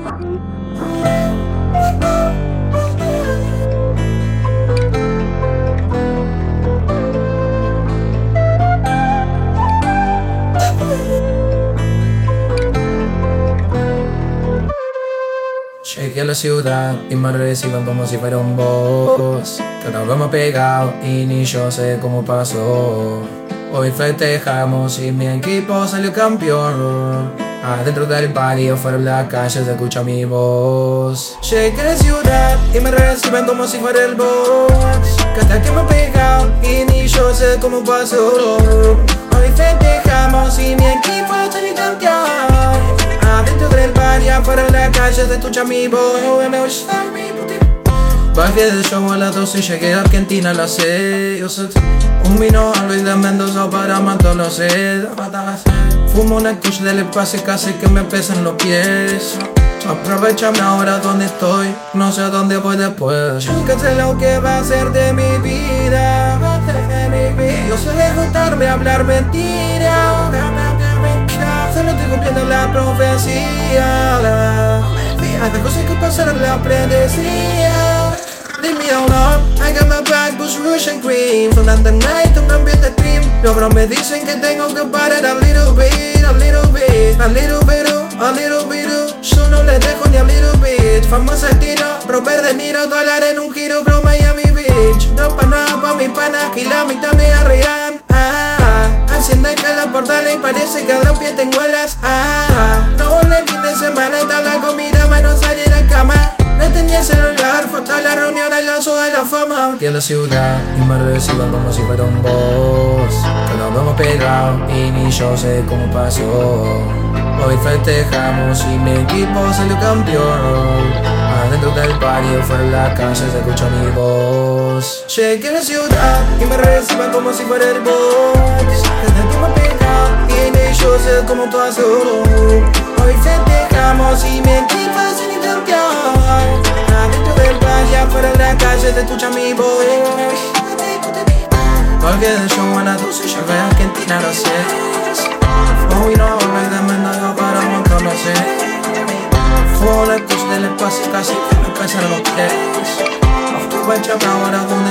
Llegué a la ciudad y me reciben como si fuera un boss. Que nos hemos pegado y ni yo sé cómo pasó. Hoy festejamos y mi equipo salió campeón. Adentro del party o fuera en la calle se escucha mi voz. Llegué a la ciudad y me reciben como si fuera el boss. Que hasta que me he pegado y ni yo sé cómo pasó. Hoy festejamos y mi equipo salió campeón. Adentro del party, afuera en la calle se escucha mi voz. Bajé del show a las 12 y llegué a Argentina a las 6. Un vino a Luis de Mendoza para matar la sed. Fumo una kush del espacio casi que me pesan los pies. Aprovechame ahora donde estoy, no sé a dónde voy después. Nunca sé lo que va a ser de mi vida. Yo sé de juntarme a hablar mentira. Solo estoy cumpliendo la profecía. Hay de cosas que pasaron la predecía. Leave me alone, I got my back, Bush Rush and Cream. From the night, un ambiente stream. Los bros me dicen que tengo que parar a little bit, a little bit, a little bit, a little bit. Yo no les dejo ni a little bit. Famoso estilo, Robert De Niro, dólar en un giro, bro, Miami Beach. No pa' nada pa' mi pana, aquí la mitad me arrean. Encienden que la portal y parece que a los pies tengo alas. No volé el fin de semana, está la comida, menos salir a cama. No tenía celular, fue toda la reunión al lazo de la fama. Aquí en la ciudad y me reciben como si fuera un boss. Que nos hemos pegado y ni yo sé cómo pasó. Hoy festejamos y mi equipo salió campeón. Adentro del party o fuera en la calle se escucha mi voz. Llegué a la ciudad y me reciben como si fuera el boss. Desde que me pegado y ni yo sé cómo pasó. Hoy festejamos y mi equipo salió campeón. Adentro del party afuera en la calle se escucha mi voz. Colgué del show a las 12 y llegué a Argentina a las 6. Hoy no volví de Mendoza para montar la sed. Fue la cruz del espacio casi que me pesan los pies. Aprovechame ahora donde